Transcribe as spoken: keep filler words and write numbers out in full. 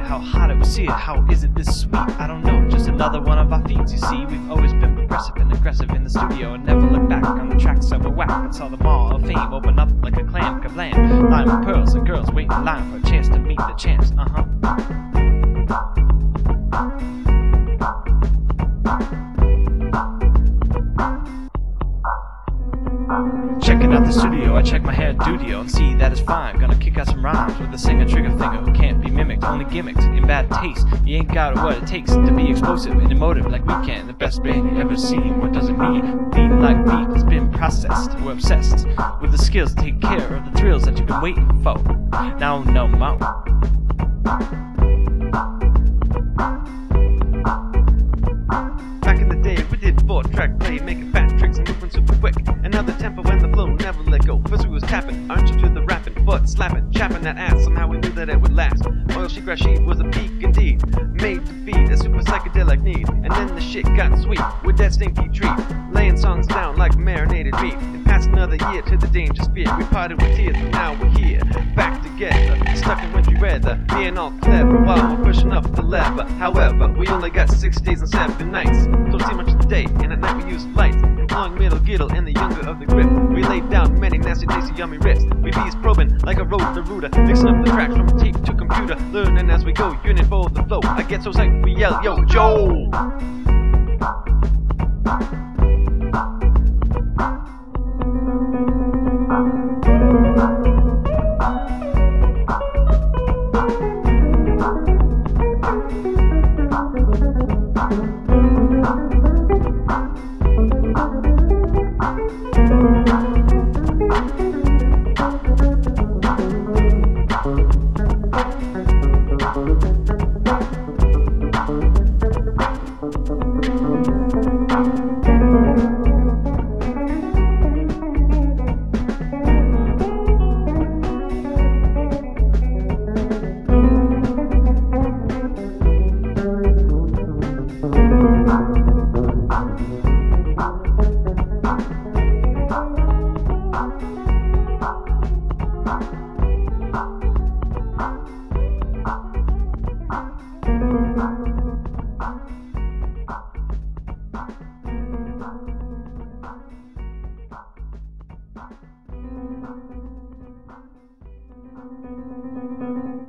how hot it was seared. How is it this sweet? I don't know, just another one of our feats. You see, we've always been progressive and aggressive in the studio and never looked back on the tracks that were whack and saw the mall of fame open up like a clam, kablam. Line with pearls and girls waiting in line for a chance to meet the champs. Uh-huh. Checking out the studio, I check my hair dudio and see that it's fine. Gonna kick out some rhymes with a singer trigger finger who can't be mimicked, only gimmicked in bad taste. You ain't got what it takes to be explosive and emotive like we can. The best band you ever seen. What does it mean? Being like me has been processed. We're obsessed with the skills to take care of the thrills that you've been waiting for. Now no more. Back in the day, we did four-track play, making fat tricks and moving super quick. Another tempo and the flow never let go. First we was tapping, aren't you to the rapping, foot slapping, chapping that ass. Somehow we knew that it would last. Oil Chic Rashid was a peak indeed, made to feed a super psychedelic need. And then the shit got sweet with that stinky treat, laying songs down like marinated meat. And passed another year to the danger sphere. We parted with tears, but now we're here, back together, stuck in wintry weather, being all clever while we're pushing up the lever. However, we only got six days and seven nights. Don't see much today, and at night we use lights. Employing middle giddle and the younger of the grip. We laid down many nasty, tasty, yummy riffs. We bees probing like a road to rooter, mixing up the tracks from tape to computer. Learning as we go, unit for the flow. I get so psyched we yell, yo, Joe! Thank you.